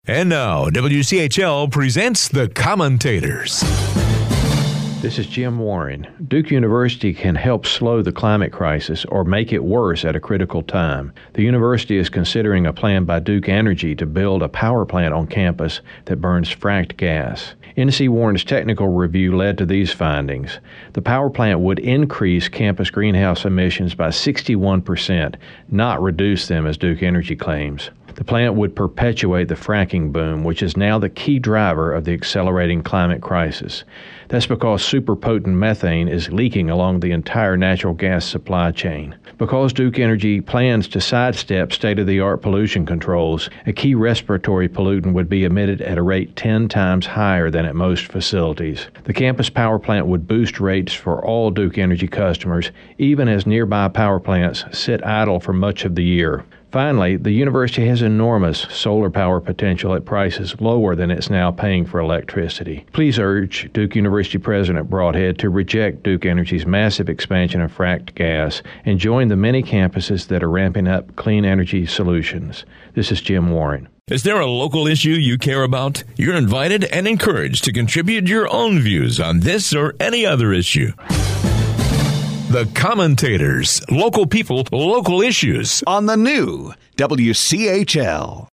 And now, WCHL presents The Commentators. This is Jim Warren. Duke University can help slow the climate crisis or make it worse at a critical time. The university is considering a plan by Duke Energy to build a power plant on campus that burns fracked gas. NC Warren's technical review led to these findings. The power plant would increase campus greenhouse emissions by 61%, not reduce them as Duke Energy claims. The plant would perpetuate the fracking boom, which is now the key driver of the accelerating climate crisis. That's because superpotent methane is leaking along the entire natural gas supply chain. Because Duke Energy plans to sidestep state-of-the-art pollution controls, a key respiratory pollutant would be emitted at a rate 10 times higher than at most facilities. The campus power plant would boost rates for all Duke Energy customers, even as nearby power plants sit idle for much of the year. Finally, the university has enormous solar power potential at prices lower than it's now paying for electricity. Please urge Duke University President Broadhead to reject Duke Energy's massive expansion of fracked gas and join the many campuses that are ramping up clean energy solutions. This is Jim Warren. Is there a local issue you care about? You're invited and encouraged to contribute your own views on this or any other issue. The Commentators. Local people, local issues. On the new WCHL.